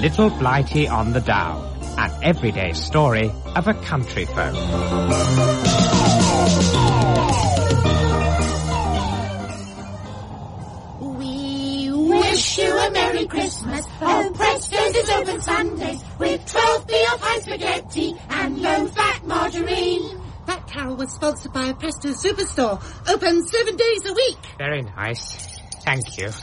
Little Blighty on the Down, an everyday story of a country folk. We wish you a Merry Christmas. Oh, Presto's is open Sundays with 12p off high spaghetti and low-fat margarine. That carol was sponsored by a Presto Superstore, open 7 days a week. Very nice. Thank you.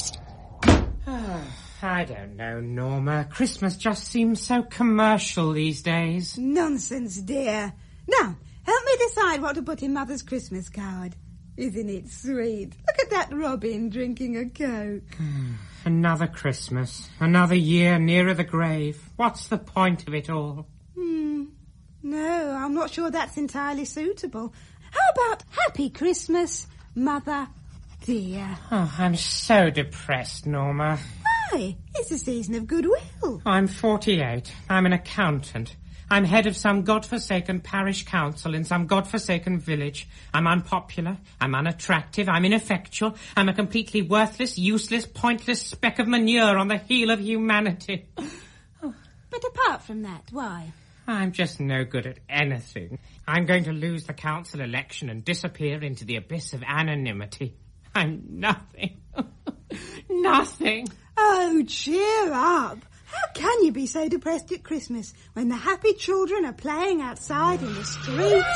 I don't know, Norma. Christmas just seems so commercial these days. Nonsense, dear. Now, help me decide what to put in Mother's Christmas card. Isn't it sweet? Look at that robin drinking a Coke. Another Christmas. Another year nearer the grave. What's the point of it all? No, I'm not sure that's entirely suitable. How about Happy Christmas, Mother dear? Oh, I'm so depressed, Norma. Why? It's a season of goodwill. I'm 48. I'm an accountant. I'm head of some godforsaken parish council in some godforsaken village. I'm unpopular. I'm unattractive. I'm ineffectual. I'm a completely worthless, useless, pointless speck of manure on the heel of humanity. But apart from that, why? I'm just no good at anything. I'm going to lose the council election and disappear into the abyss of anonymity. I'm nothing. Nothing. Oh, cheer up. How can you be so depressed at Christmas when the happy children are playing outside in the streets?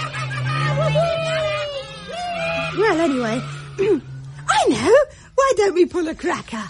Well, anyway, I know. Why don't we pull a cracker?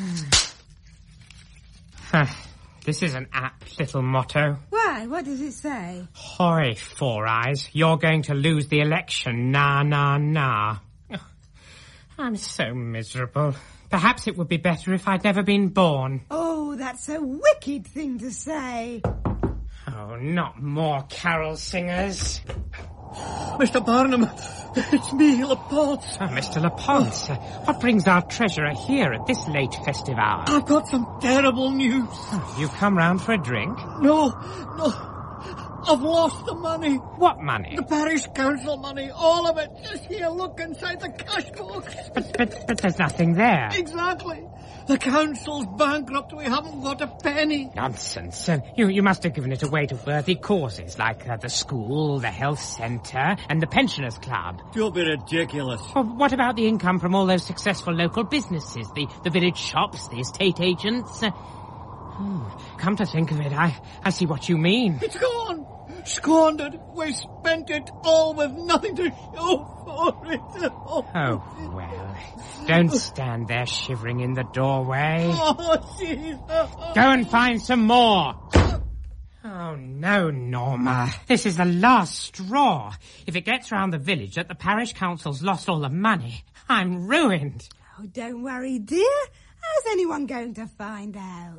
This is an apt little motto. Why? What does it say? Hoi, Four Eyes. You're going to lose the election. Na, na, na. I'm so miserable. Perhaps it would be better if I'd never been born. Oh, that's a wicked thing to say. Oh, not more carol singers. Mr. Barnum, it's me, Laponce. Oh, Mr. Laponce, what brings our treasurer here at this late festive hour? I've got some terrible news. You've come round for a drink? No. I've lost the money. What money? The parish council money, all of it. Just here, look inside the cash box. But there's nothing there. Exactly. The council's bankrupt. We haven't got a penny. Nonsense. You must have given it away to worthy causes, like the school, the health centre, and the pensioners' club. You'll be ridiculous. Well, what about the income from all those successful local businesses, the village shops, the estate agents? Come to think of it, I see what you mean. It's gone. Squandered. We spent it all with nothing to show for it. Oh, well. Don't stand there shivering in the doorway. Oh, jeez. Go and find some more. Oh, no, Norma. This is the last straw. If it gets round the village that the parish council's lost all the money, I'm ruined. Oh, don't worry, dear. How's anyone going to find out?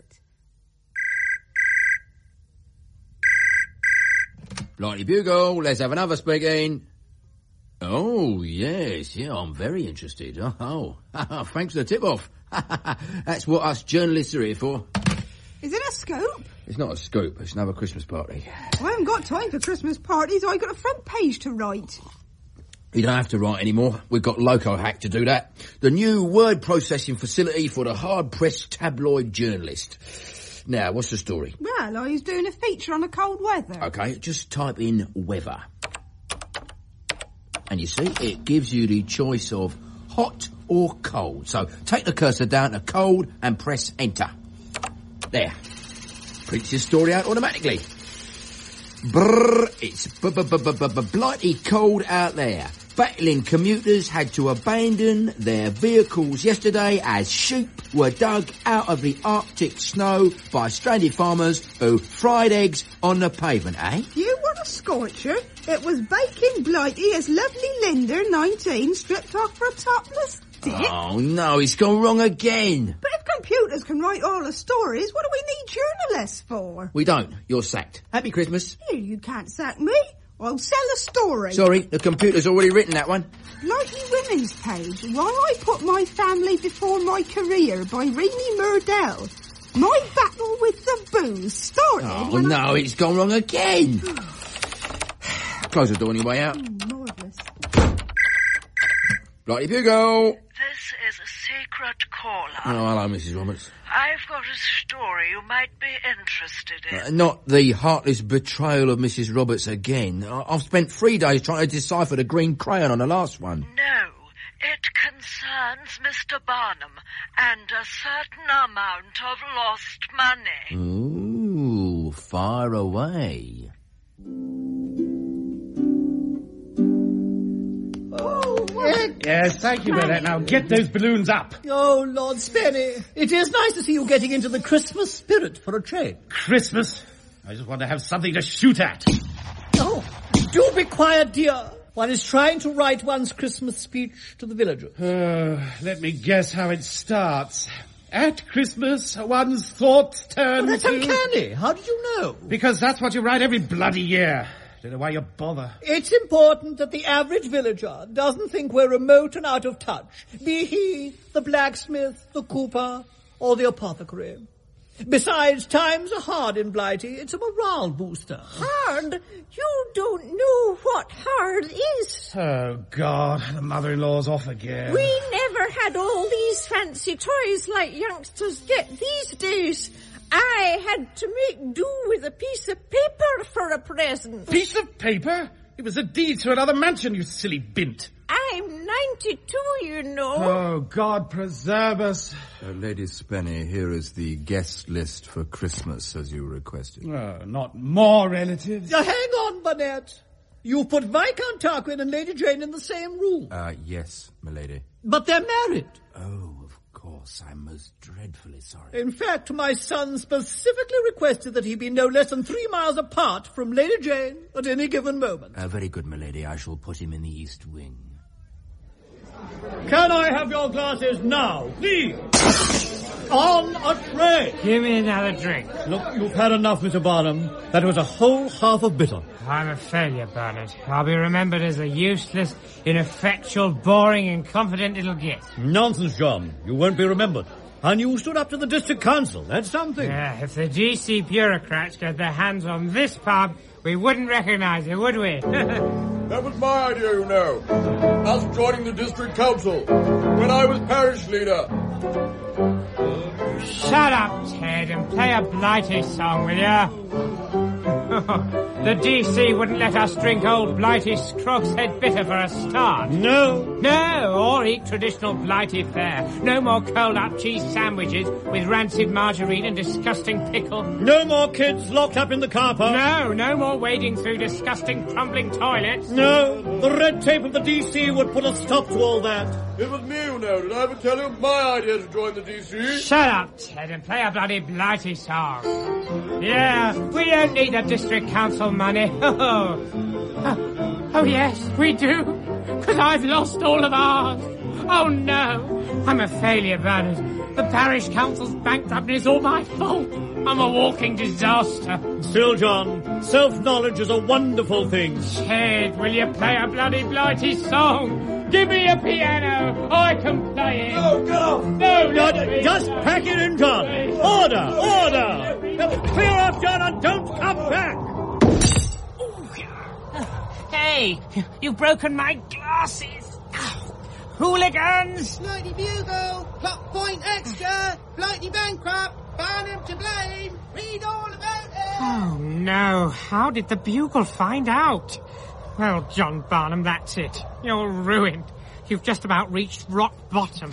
Blighty Bugle, let's have another speaking. Oh, yes, yeah, I'm very interested. Oh, thanks for the tip-off. That's what us journalists are here for. Is it a scoop? It's not a scoop, it's another Christmas party. I haven't got time for Christmas parties. I've got a front page to write. You don't have to write anymore. We've got LocoHack to do that. The new word processing facility for the hard-pressed tabloid journalist. Now, what's the story? Well, I was doing a feature on the cold weather. Okay, just type in weather. And you see, it gives you the choice of hot or cold. So take the cursor down to cold and press enter. There. Prints your story out automatically. Brrr, it's blighty cold out there. Battling commuters had to abandon their vehicles yesterday as sheep were dug out of the Arctic snow by stranded farmers who fried eggs on the pavement, eh? You want a scorcher? It was baking Blighty as lovely Linda, 19, stripped off for a topless dick. Oh, no, it's gone wrong again. But if computers can write all the stories, what do we need journalists for? We don't. You're sacked. Happy Christmas. Here, you can't sack me. I'll sell a story. Sorry, the computer's already written that one. Blighty Women's Page, Why I Put My Family Before My Career by Rainey Murdell. My battle with the booze started Oh, no, it's gone wrong again. Close the door on your way out. Marvellous. Blighty Bugle. This is a secret caller. Oh, hello, Mrs. Roberts. I've got got a story you might be interested in. Not the heartless betrayal of Mrs. Roberts again. I've spent 3 days trying to decipher the green crayon on the last one. No, it concerns Mr. Barnum and a certain amount of lost money. Ooh, far away. Yes, thank you, Bernette. Now get those balloons up. Oh, Lord Spenny, it is nice to see you getting into the Christmas spirit for a change. Christmas? I just want to have something to shoot at. Oh, do be quiet, dear. One is trying to write one's Christmas speech to the villagers. Let me guess how it starts. At Christmas, one's thoughts turn That's uncanny. How did you know? Because that's what you write every bloody year. Don't know why you bother. It's important that the average villager doesn't think we're remote and out of touch, be he the blacksmith, the cooper, or the apothecary. Besides, times are hard in Blighty. It's a morale booster. Hard? You don't know what hard is. Oh, God, the mother-in-law's off again. We never had all these fancy toys like youngsters get these days. I had to make do with a piece of paper for a present. Piece of paper? It was a deed to another mansion, you silly bint. I'm 92, you know. Oh, God preserve us. Lady Spenny, here is the guest list for Christmas, as you requested. Not more relatives. Now, hang on, Burnett. You've put Viscount Tarquin and Lady Jane in the same room. Yes, milady. But they're married. Oh, of course. I'm most dreadfully sorry. In fact, my son specifically requested that he be no less than 3 miles apart from Lady Jane at any given moment. Very good, milady. I shall put him in the East Wing. Can I have your glasses now, please? On a tray. Give me another drink. Look, you've had enough, Mr. Barnum. That was a whole half of bitter. I'm a failure, Bernard. I'll be remembered as a useless, ineffectual, boring, incompetent little git. Nonsense, John. You won't be remembered. And you stood up to the district council. That's something. Yeah, if the DC bureaucrats got their hands on this pub, we wouldn't recognize it, would we? That was my idea, you know. Us joining the district council when I was parish leader. Shut up, Ted, and play a Blighty song, will ya? The DC wouldn't let us drink old Blighty's Crog's Head bitter for a start. No. No, or eat traditional Blighty fare. No more cold-up cheese sandwiches with rancid margarine and disgusting pickle. No more kids locked up in the car park. No more wading through disgusting crumbling toilets. No, the red tape of the DC would put a stop to all that. It was me, you know. Did I ever tell you my idea to join the DC? Shut up, Ted, and play a bloody Blighty song. Yeah, we don't need the district council money. Oh, yes, we do. Because I've lost all of ours. Oh, no. I'm a failure, Bernard. The parish council's bankrupt and it's all my fault. I'm a walking disaster. Still, John, self-knowledge is a wonderful thing. Ted, will you play a bloody Blighty song? Give me a piano. I can play it. No, get off. No, just pack it in, John. Order. Now, clear off, John, and don't come back. Hey, you've broken my glasses. Hooligans! Blighty Bugle, plot point extra, Blighty bankrupt, Barnum to blame, read all about it. Oh, no. How did the Bugle find out? Well, John Barnum, that's it. You're ruined. You've just about reached rock bottom.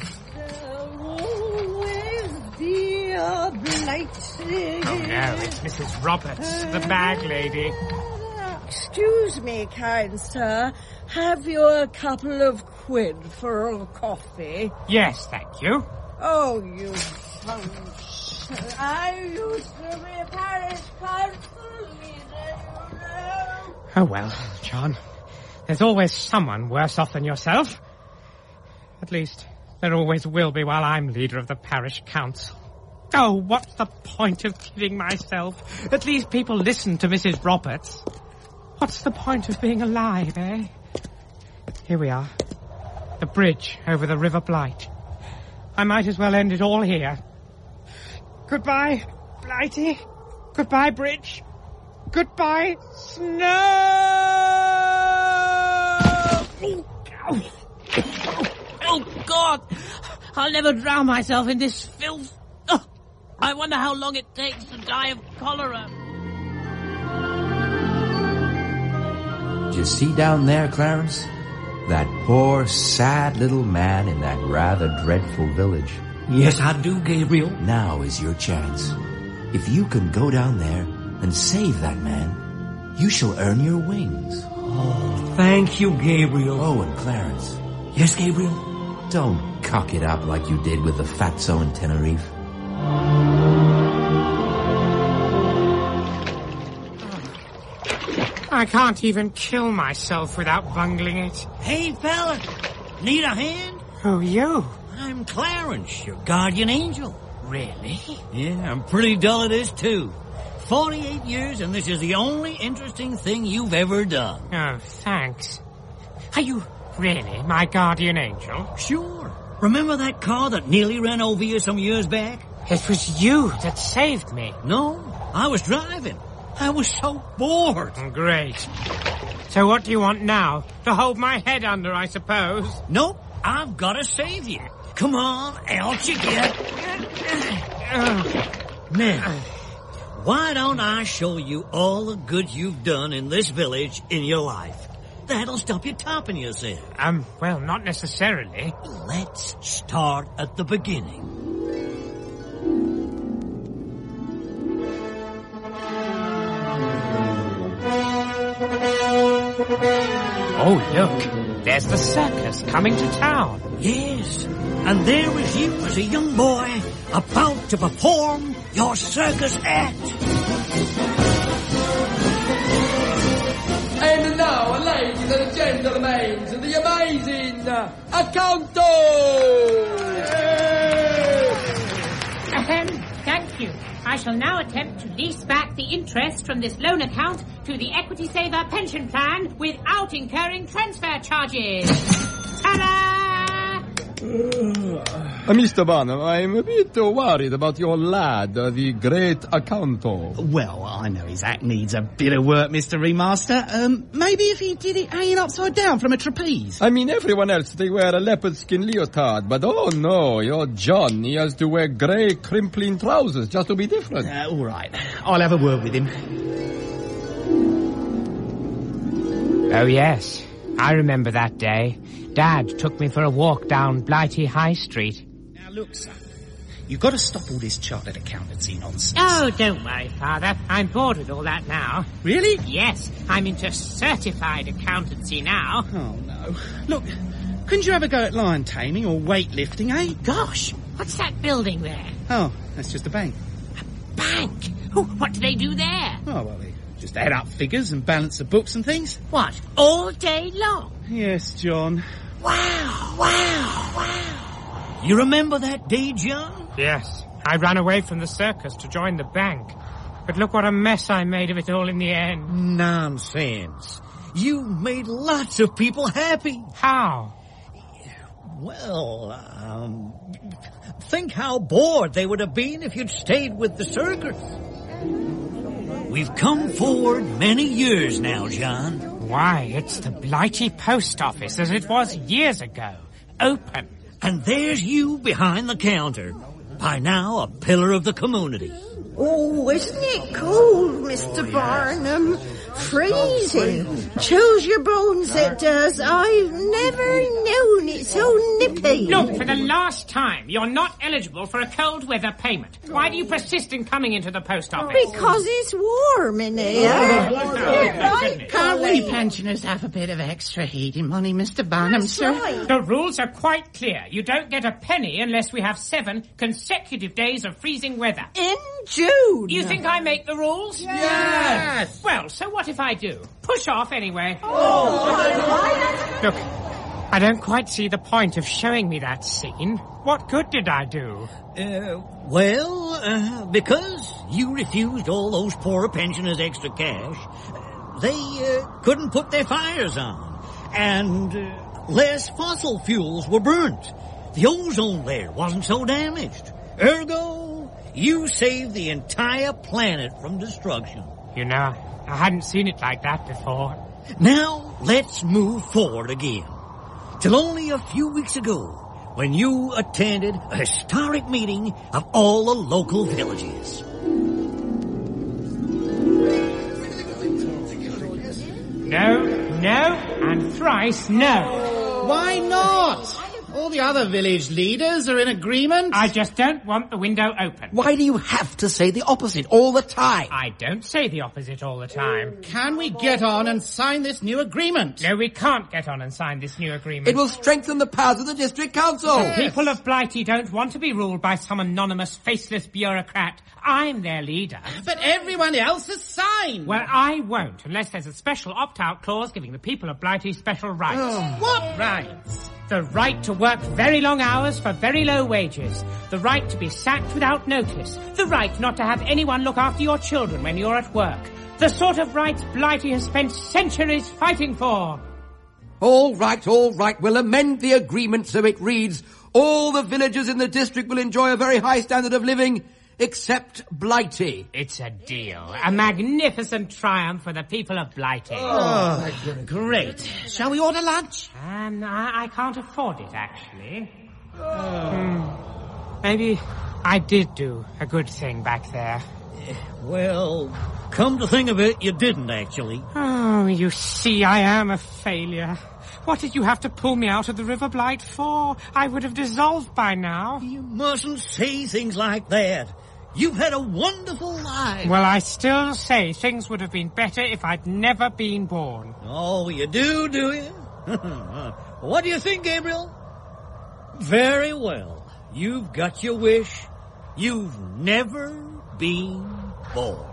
Dear Blighty. Oh, no, it's Mrs. Roberts, the bag lady. Excuse me, kind sir. Have you a couple of quid for a coffee? Yes, thank you. Oh, you punch. I used to be a parish council leader, you know. Oh, well, John, there's always someone worse off than yourself. At least, there always will be while I'm leader of the parish council. Oh, what's the point of kidding myself? At least people listen to Mrs. Roberts. What's the point of being alive, eh? Here we are. The bridge over the River Blight. I might as well end it all here. Goodbye, Blighty. Goodbye, bridge. Goodbye, snow! Oh, God! I'll never drown myself in this filth. Oh, I wonder how long it takes to die of cholera. Do you see down there, Clarence? That poor, sad little man in that rather dreadful village. Yes, I do, Gabriel. Now is your chance. If you can go down there and save that man, you shall earn your wings. Oh, thank you, Gabriel. Oh, and Clarence. Yes, Gabriel? Don't cock it up like you did with the fatso in Tenerife. I can't even kill myself without bungling it. Hey, fella. Need a hand? Who you? I'm Clarence, your guardian angel. Really? Yeah, I'm pretty dull at this, too. 48 years, and this is the only interesting thing you've ever done. Oh, thanks. Are you really my guardian angel? Sure. Remember that car that nearly ran over you some years back? It was you that saved me. No, I was driving. I was so bored. Great. So what do you want now? To hold my head under, I suppose? Nope, I've got to save you. Come on, out you get. Now, why don't I show you all the good you've done in this village in your life? That'll stop you topping yourself. Well, not necessarily. Let's start at the beginning. Oh, look. There's the circus coming to town. Yes, and there was you as a young boy about to perform your circus act. And now, ladies and gentlemen, the amazing Acanto! Thank you. I shall now attempt to lease back the interest from this loan account to the Equity Saver pension plan without incurring transfer charges. Ta-da! Mr. Barnum, I'm a bit worried about your lad, the great Acanto. Well, I know his act needs a bit of work, Mr. Remaster. Maybe if he did it hanging upside down from a trapeze. I mean, everyone else, they wear a leopard skin leotard, but oh no, your John, he has to wear grey crimpling trousers just to be different. All right, I'll have a word with him. Oh, yes. I remember that day. Dad took me for a walk down Blighty High Street. Now, look, son. You've got to stop all this chartered accountancy nonsense. Oh, don't worry, Father. I'm bored with all that now. Really? Yes, I'm into certified accountancy now. Oh, no. Look, couldn't you have a go at lion taming or weightlifting, eh? Gosh, what's that building there? Oh, that's just a bank. A bank? What do they do there? Oh, well, they just add up figures and balance the books and things. What, all day long? Yes, John. Wow. You remember that day, John? Yes. I ran away from the circus to join the bank. But look what a mess I made of it all in the end. Nonsense. You made lots of people happy. How? Well, think how bored they would have been if you'd stayed with the circus. We've come forward many years now, John. Why, it's the Blighty post office as it was years ago. Open. And there's you behind the counter. By now, a pillar of the community. Oh, isn't it cold, Mr. Barnum? Freezing. Chills your bones, it does. I've never known it so nippy. Look, for the last time, you're not eligible for a cold weather payment. Why do you persist in coming into the post office? Because it's warm in here. Can't we pensioners have a bit of extra heating money, Mr. Barnum, sir? Right. The rules are quite clear. You don't get a penny unless we have 7 consecutive days of freezing weather. In June. You think I make the rules? Yes. Well, so what if I do? Push off anyway. Oh. Look, I don't quite see the point of showing me that scene. What good did I do? Because you refused all those poorer pensioners extra cash, they couldn't put their fires on, and less fossil fuels were burnt. The ozone layer wasn't so damaged. Ergo, you saved the entire planet from destruction. You know, I hadn't seen it like that before. Now, let's move forward again. Till only a few weeks ago, when you attended a historic meeting of all the local villages. No, and thrice no. Why not? All the other village leaders are in agreement. I just don't want the window open. Why do you have to say the opposite all the time? I don't say the opposite all the time. Can we get on and sign this new agreement? No, we can't get on and sign this new agreement. It will strengthen the powers of the district council. The people of Blighty don't want to be ruled by some anonymous, faceless bureaucrat. I'm their leader. But everyone else has signed. Well, I won't, unless there's a special opt-out clause giving the people of Blighty special rights. What rights? The right to work very long hours for very low wages. The right to be sacked without notice. The right not to have anyone look after your children when you're at work. The sort of rights Blighty has spent centuries fighting for. All right. We'll amend the agreement so it reads, all the villagers in the district will enjoy a very high standard of living, except Blighty. It's a deal. A magnificent triumph for the people of Blighty. Oh, great. Shall we order lunch? I can't afford it, actually. Maybe I did do a good thing back there. Well, come to think of it, you didn't, actually. Oh, you see, I am a failure. What did you have to pull me out of the River Blight for? I would have dissolved by now. You mustn't say things like that. You've had a wonderful life. Well, I still say things would have been better if I'd never been born. Oh, you do you? What do you think, Gabriel? Very well. You've got your wish. You've never been born.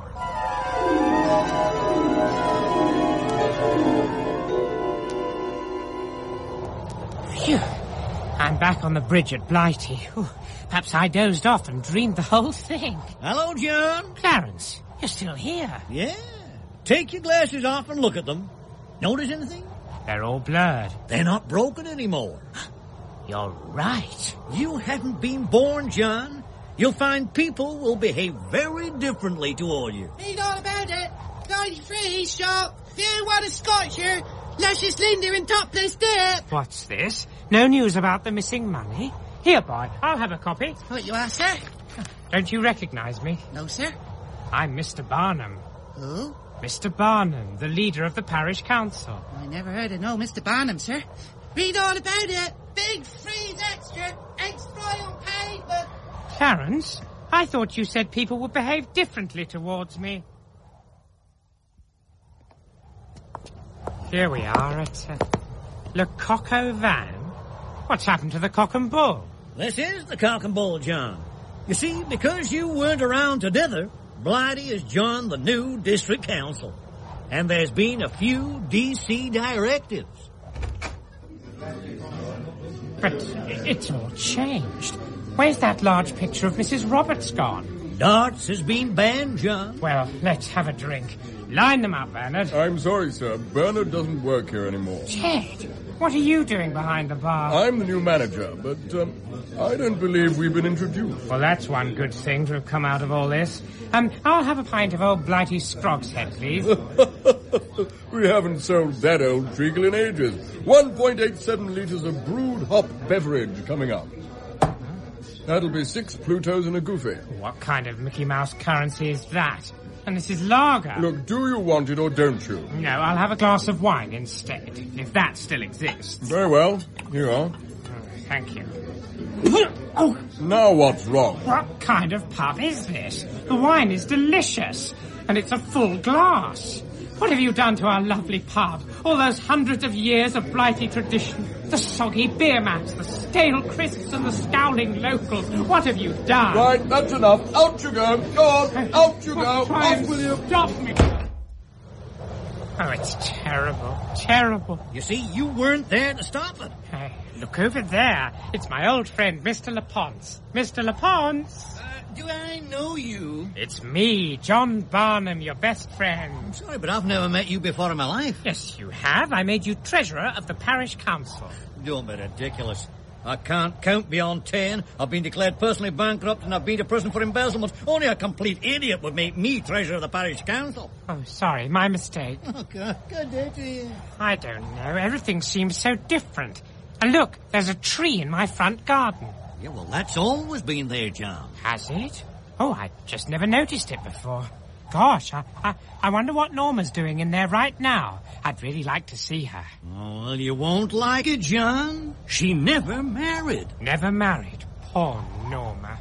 Phew. I'm back on the bridge at Blighty. Perhaps I dozed off and dreamed the whole thing. Hello, John. Clarence, you're still here. Yeah. Take your glasses off and look at them. Notice anything? They're all blurred. They're not broken anymore. You're right. You hadn't been born, John. You'll find people will behave very differently toward you. Read all about it. 93, shop. Few one of Scotcher. Luscious Linda and topless dip. What's this? No news about the missing money? Here, boy, I'll have a copy. What you are, sir? Don't you recognise me? No, sir. I'm Mr. Barnum. Who? Mr. Barnum, the leader of the parish council. I never heard of no Mr. Barnum, sir. Read all about it. Big freeze extra. Extra on paper. Clarence, I thought you said people would behave differently towards me. Here we are at Le Coq au Vin. What's happened to the Cock and Bull? This is the Cock and Bull, John. You see, because you weren't around together, Blighty has joined the new district council. And there's been a few D.C. directives. But it's all changed. Where's that large picture of Mrs. Roberts gone? Darts has been banned, John. Well, let's have a drink. Line them up, Bernard. I'm sorry, sir. Bernard doesn't work here anymore. Ted, what are you doing behind the bar? I'm the new manager, but I don't believe we've been introduced. Well, that's one good thing to have come out of all this. I'll have a pint of old Blighty Scrog's Head, please. We haven't sold that old treacle in ages. 1.87 litres of brewed hop beverage coming up. That'll be 6 Plutos and a Goofy. What kind of Mickey Mouse currency is that? And this is lager. Look, do you want it or don't you? No, I'll have a glass of wine instead, if that still exists. Very well. Here you are. Thank you. Oh. Now what's wrong? What kind of pub is this? The wine is delicious, and it's a full glass. What have you done to our lovely pub? All those hundreds of years of Blighty tradition. The soggy beer mats, the stale crisps and the scowling locals. What have you done? Right, that's enough. Out you go. Go on. Out you go. Off with you. Stop me. Oh, it's terrible. Terrible. You see, you weren't there to stop it. Hey, look over there. It's my old friend, Mr. Laponce. Mr. Laponce. Do I know you? It's me, John Barnum, your best friend. I'm sorry, but I've never met you before in my life. Yes, you have. I made you treasurer of the parish council. Don't be ridiculous. I can't count beyond 10. I've been declared personally bankrupt and I've been to prison for embezzlement. Only a complete idiot would make me treasurer of the parish council. Oh, sorry, my mistake. Oh, God. Good day to you. I don't know. Everything seems so different. And look, there's a tree in my front garden. Yeah, well, that's always been there, John. Has it? Oh, I just never noticed it before. Gosh, I wonder what Norma's doing in there right now. I'd really like to see her. Oh, well, you won't like it, John. She never married. Never married? Poor Norma.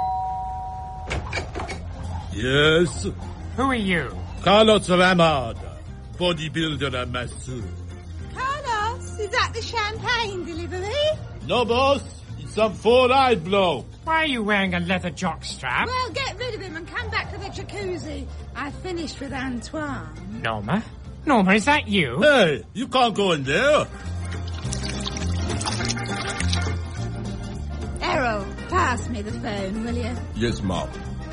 Yes? Who are you? Carlos Ramada, bodybuilder and masseur. Carlos, is that the champagne delivery? No, boss. It's some four-eyed blow. Why are you wearing a leather jockstrap? Well, get rid of him and come back to the jacuzzi. I finished with Antoine. Norma? Norma, is that you? Hey, you can't go in there. Errol, pass me the phone, will you? Yes, Mom.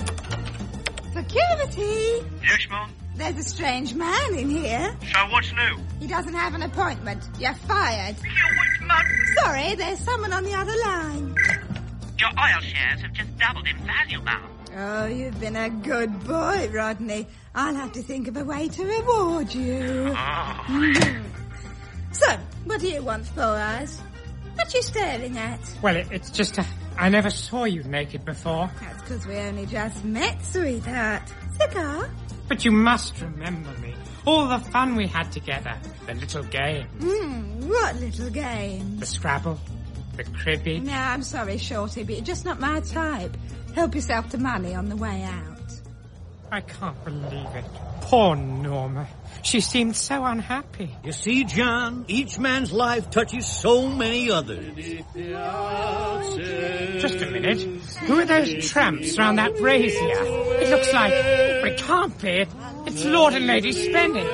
Security! Yes, Mom? There's a strange man in here. So what's new? He doesn't have an appointment. You're fired. You whipped mud. Sorry, there's someone on the other line. Your oil shares have just doubled in value, Mom. Oh, you've been a good boy, Rodney. I'll have to think of a way to reward you. Oh. So, what do you want, Four Eyes? What you staring at? Well, it's just I never saw you naked before. That's because we only just met, sweetheart. Cigar? But you must remember me. All the fun we had together. The little game. What little game? The Scrabble. The cribbage. No, I'm sorry, Shorty, but you're just not my type. Help yourself to money on the way out. I can't believe it. Poor Norma. She seemed so unhappy. You see, John, each man's life touches so many others. Just a minute. Who are those tramps round that brazier? It looks like... But it can't be. It's Lord and Lady Spenny.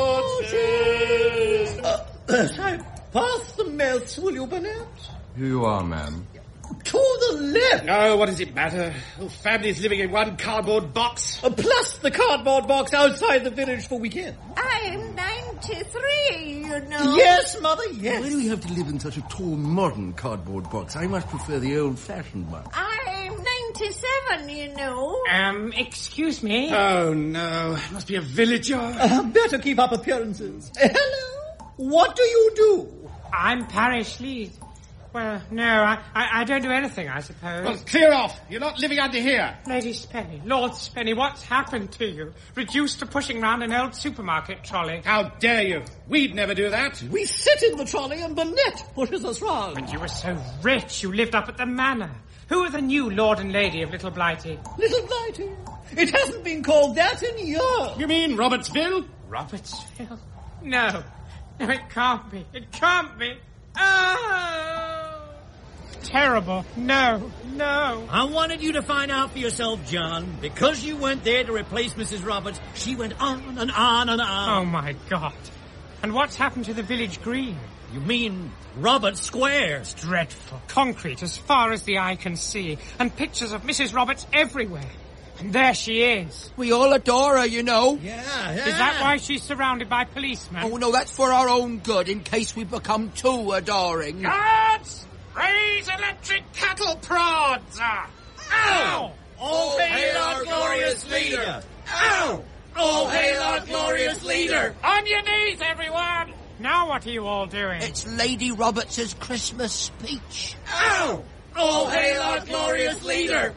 Pass the mess, will you, Burnett? Here you are, ma'am. To the left! Oh, what does it matter? Whole family's living in one cardboard box. Plus the cardboard box outside the village for weekend. I'm 93, you know. Yes, Mother, yes. Why do we have to live in such a tall, modern cardboard box? I much prefer the old-fashioned one. I'm 97, you know. Excuse me? Oh, no. Must be a villager. Better keep up appearances. Hello? What do you do? I'm parish lead. Well, no, I don't do anything, I suppose. Well, clear off. You're not living under here. Lady Spenny, Lord Spenny, what's happened to you? Reduced to pushing round an old supermarket trolley. How dare you? We'd never do that. We sit in the trolley and Burnett pushes us round. But you were so rich, you lived up at the manor. Who are the new Lord and Lady of Little Blighty? Little Blighty? It hasn't been called that in years. You mean Robertsville? Robertsville? No. No, it can't be. It can't be. Oh! Terrible. No. I wanted you to find out for yourself, John. Because you went there to replace Mrs. Roberts, she went on and on and on. Oh, my God. And what's happened to the village green? You mean Roberts Square? It's dreadful. Concrete as far as the eye can see. And pictures of Mrs. Roberts everywhere. And there she is. We all adore her, you know. Yeah. Is that why she's surrounded by policemen? Oh, no, that's for our own good, in case we become too adoring. Guards! Raise electric cattle prods! Ow! All hail our glorious leader! Ow! All hail our glorious leader! On your knees, everyone! Now what are you all doing? It's Lady Roberts's Christmas speech. Ow! All hail our glorious leader!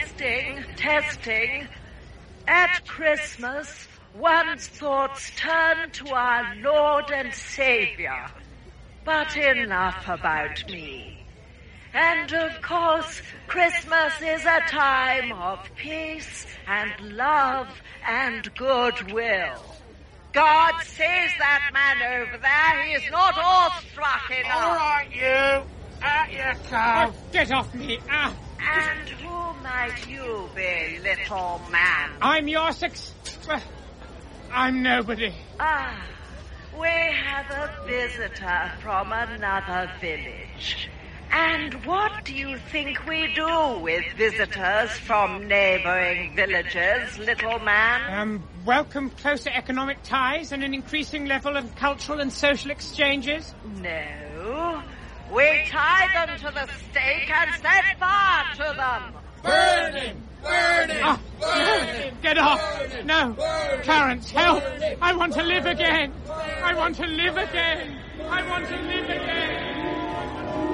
Testing. At Christmas, one's thoughts turn to our Lord and Saviour. But enough about me. And of course, Christmas is a time of peace and love and goodwill. God says that man over there, he is not awestruck enough. All right, you. Out you come. Get off me. And who might you be, little man? I'm your I'm nobody. We have a visitor from another village. And what do you think we do with visitors from neighboring villages, little man? Welcome closer economic ties and an increasing level of cultural and social exchanges? No. We tie them to the stake and set fire to them. Burn him! Burn him! Burn him! Get off! Burn No! Burn Clarence, help! Burn I want to live again! I want to live again! I want to live again!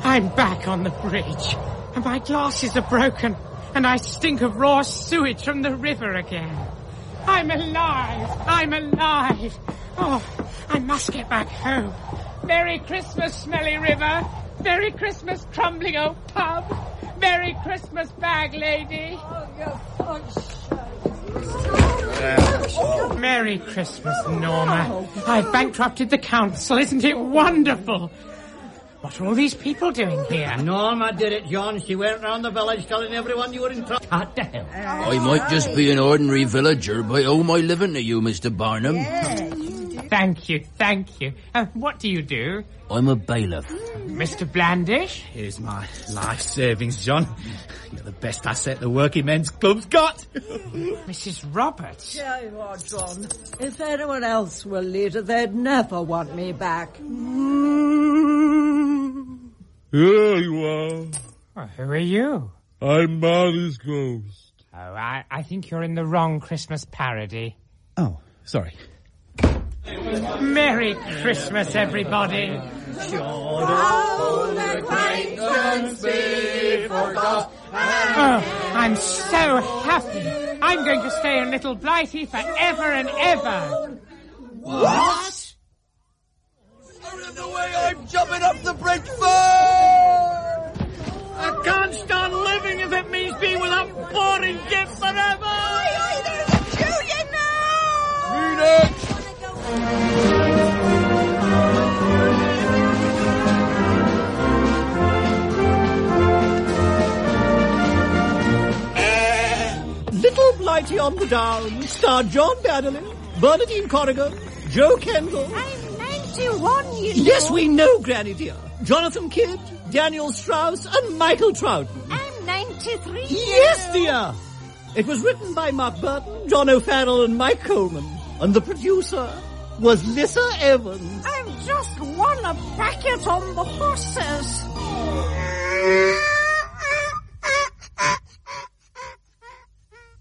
I'm back on the bridge, and my glasses are broken, and I stink of raw sewage from the river again. I'm alive! I'm alive! Oh, I must get back home. Merry Christmas, smelly river! Merry Christmas, crumbling old pub! Merry Christmas, bag lady! Merry Christmas, Norma. I've bankrupted the council. Isn't it wonderful? What are all these people doing here? Norma did it, John. She went round the village telling everyone you were in trouble. What the hell? I might just be an ordinary villager, but I owe my living to you, Mr. Barnum. Thank you, thank you. What do you do? I'm a bailiff. Mr. Blandish? Here's my life savings, John. You're the best asset the Working Men's Club's got. Mrs. Roberts? Tell you what, John, if anyone else were leader, they'd never want me back. Here you are. Well, who are you? I'm Marley's ghost. Oh, I think you're in the wrong Christmas parody. Oh, sorry. Merry Christmas, everybody. Oh, I'm so happy. I'm going to stay in Little Blighty forever and ever. What? Out of the way, I'm jumping off the bridge first! I can't stand living if it means being without boarding gifts forever! Aye, there's a Julian now! Read it! Little Blighty on the Down starred John Baddeley, Bernadine Corrigan, Joe Kendall. I'm 91, you know. Yes, we know, Granny dear. Jonathan Kidd, Daniel Strauss, and Michael Troughton. I'm 93. Yes, dear. It was written by Mark Burton, John O'Farrell, and Mike Coleman. And the producer was Lissa Evans. I'm just one a packet on the horses.